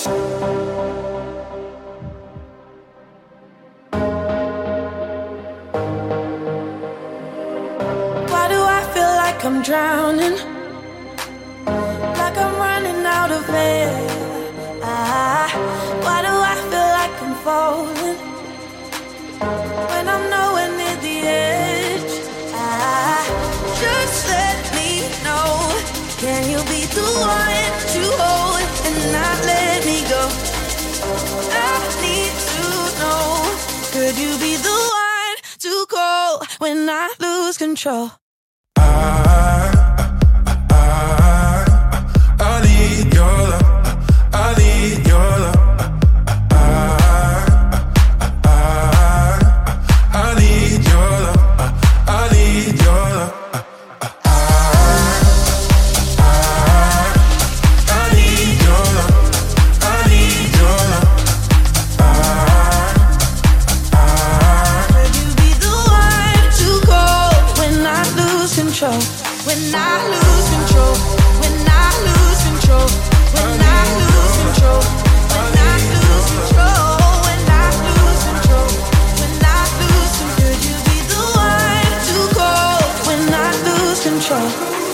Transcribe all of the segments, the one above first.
Why do I feel like I'm drowning? Like I'm running out of air. Why do I feel like I'm falling when I'm nowhere near the edge? Just let me know. Can you be the one to hold and not let me go? I need to know. Could you be the one to call when I lose control? I need your love. I need your love. I need your love. I need your love. I need your love. I need your love. Could you be the one to call when I lose control? When I lose control. When I lose control. When I lose control. When I lose control. When I lose control. When I lose control. Could you be the one to call when I lose control?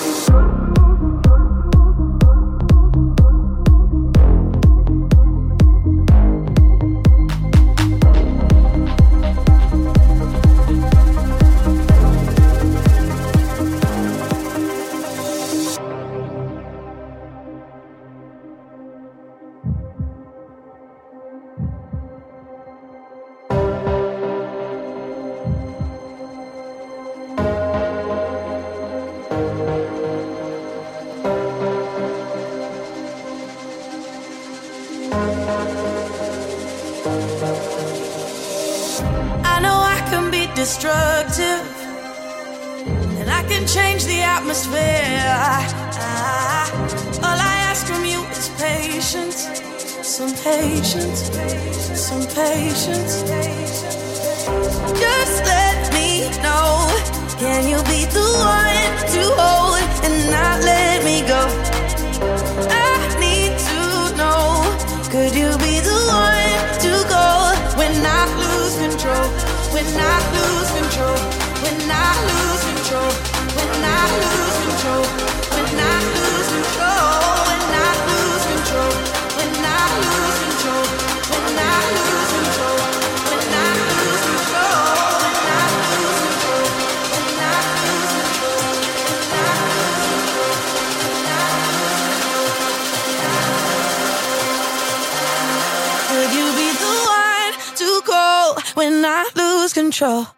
I know I can be destructive, and I can change the atmosphere. All I ask from you is patience, some patience, some patience. Just let me know. Can you be the one to hold and not let me go? I need to know. Could you be the one to go when I lose control? When I lose control. When I lose control. When I lose control. When I lose control. When I lose control. When I lose control. When I lose control. When I lose control. When I lose control. When I lose control. When I lose control. Could you be the one to call when I lose control?